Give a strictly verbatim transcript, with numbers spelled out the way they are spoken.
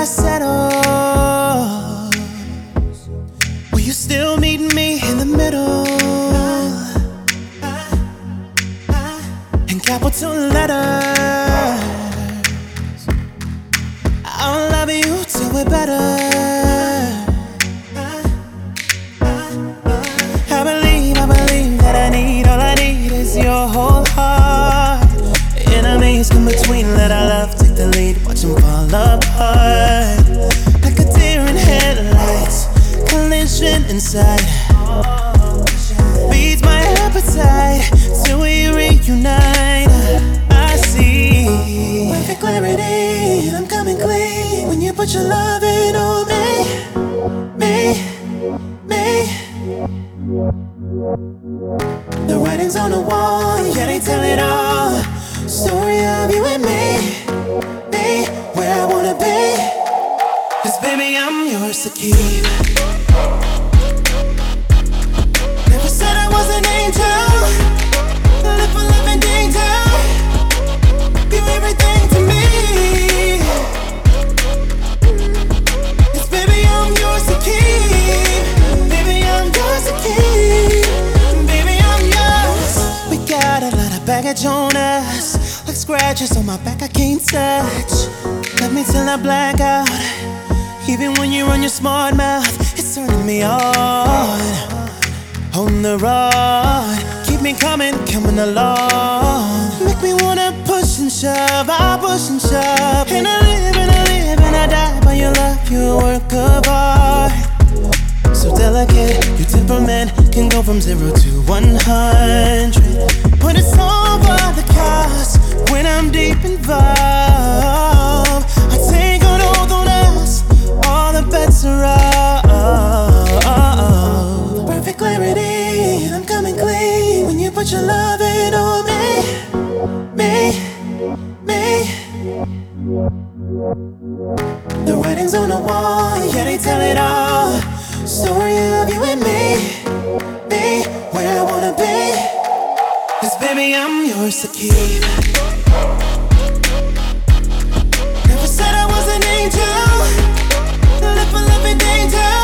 dust settles, will you still meet me in the middle? In capital letters, I'll love you till we're better. I believe, I believe that I need, all I need is your whole heart. Enemies come between, let our love take the lead, watch them fall apart. Like a deer in headlights, collision inside, feeds my appetite till we reunite. I see perfect clarity, I'm coming clean when you put your loving on me, me, me. The writing's on the wall, yeah, they tell it all. Story of you and me, me, where I wanna be. 'Cause baby, I'm yours to keep. Never said I was an angel, live for love and danger. Give everything to me. 'Cause baby, I'm yours to keep. Baby, I'm yours to keep. Baby, I'm yours. We got a lot of baggage on us, like scratches on my back I can't touch. Love me till I black out. Even when you run your smart mouth, it's turning me on. On the road, keep me coming, coming along. Make me wanna push and shove, I push and shove. And I live and I live and I die by your love, you're a work of art. So delicate, your temperament can go from zero to one hundred. But it's all by the cost when I'm deep involved. I take on all the rest, all the bets are off. Perfect clarity, I'm coming clean when you put your loving on me, me, me. The writing's on the wall, yeah, they tell it all. Story of you and me, me, where I wanna be. 'Cause baby, I'm yours to keep. Never said I was an angel, live for love and danger.